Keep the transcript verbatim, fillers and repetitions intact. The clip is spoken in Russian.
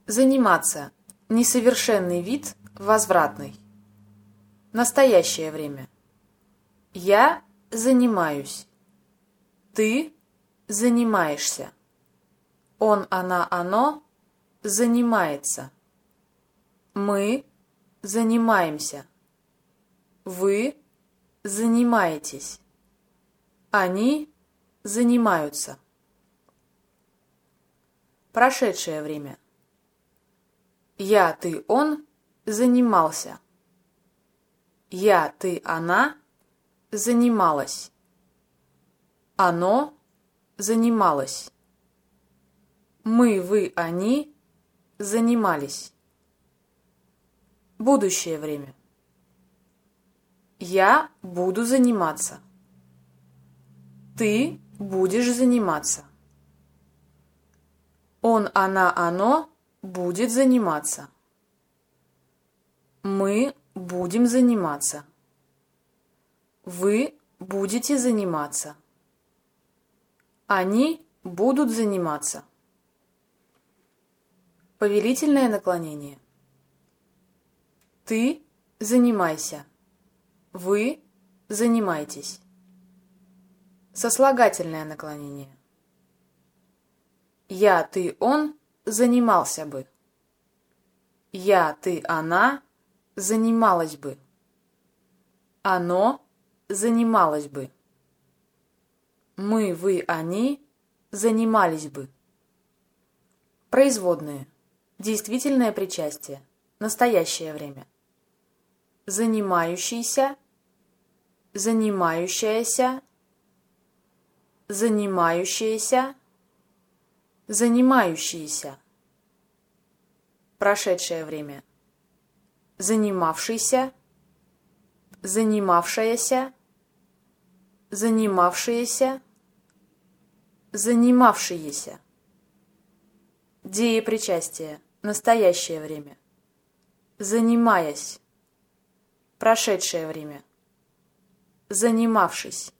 Заниматься. Несовершенный вид, возвратный. Настоящее время. Я занимаюсь. Ты занимаешься. Он, она, оно занимается. Мы занимаемся. Вы занимаетесь. Они занимаются. Прошедшее время. Я, ты, он занимался. Я, ты, она занималась. Оно занималось. Мы, вы, они занимались. Будущее время. Я буду заниматься. Ты будешь заниматься. Он, она, оно будет заниматься. Мы будем заниматься. Вы будете заниматься. Они будут заниматься. Повелительное наклонение. Ты занимайся. Вы занимайтесь. Сослагательное наклонение. Я, ты, он занимался бы. Я, ты, она занималась бы. Оно занималось бы. Мы, вы, они занимались бы. Производные. Действительное причастие. Настоящее время. Занимающийся, занимающаяся, занимающиеся, занимающиеся. Прошедшее время. Занимавшийся, занимавшаяся, занимавшиеся, занимавшиеся. Деепричастие. Настоящее время. Занимаясь. Прошедшее время. Занимавшись.